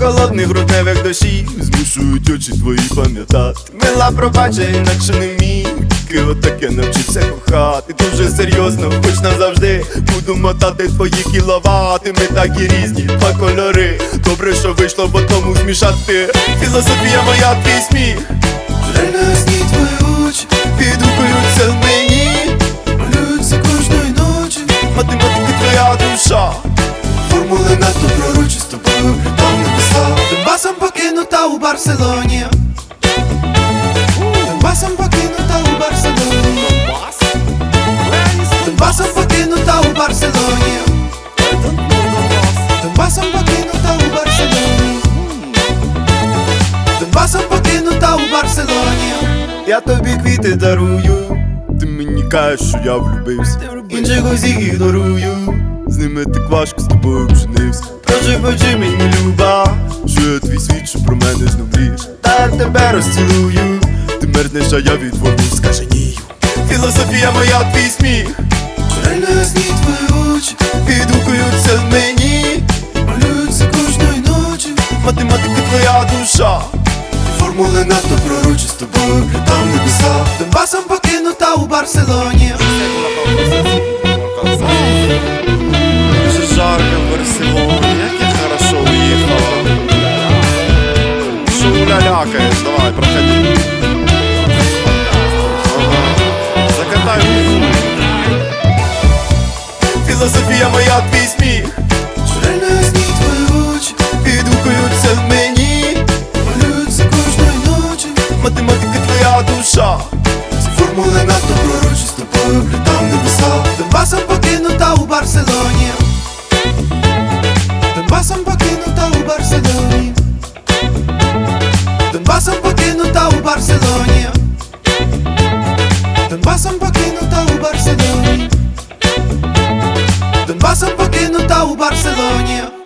холодних грудневих дощів змушують очі твої пам'ятати. Мила, пробачай, інакше не вмію, тільки отаке навчився кохати. Дуже серйозно, хоч назавжди буду мотати твої кіловати. Ми такі різні, два кольори. Добре, що вийшло в одному змішати. Філософія моя, твій сміх. Реально ясні твої очі Відгукуються в мені, малюються кожної ночі. математика твоя душа. Формули надто пророчі, з тобою там написав. Донбасом покинута у Барселоні. Донбасом покинута у Барселоні. Донбасом покинута у Барселоні. Донбасом покинута у Барселоні. Донбасом покинута у Барселоні. Я тобі квіти дарую, ти мені кажеш, що я влюбився. Інших усіх ігнорую, з ними так важко, з тобою вженився. Проживочи мені, люба, що я твій світ, що про мене знов мрієш. Та я тебе розцілую, ти мерзнеш, а я відворусь, скаженію. Філософія моя, твій сміх. Реально ясні твої очі Відгукуються в мені, малюються кожної ночі. математика твоя душа. Формули надто пророчі, з тобою там небеса. Донбасом покинута у Барселоні. Дуже жарко в Барселоні, як я хорошо уїхала. Що лялякаєш, давай, проходи. Закатай руку. Філософія моя, твій сміх. Реально ясні твої очі Відгукуються в мені, малюються кожної ночі. математика твоя душа. Формули надто пророчі, з тобою там небеса. Донбасом покинута у Барселоні. Донбасом покинута у Барселоні. Донбасом покинута у Барселоні. Донбасом покинута у Барселоні. Донбасом покинута у Барселоні.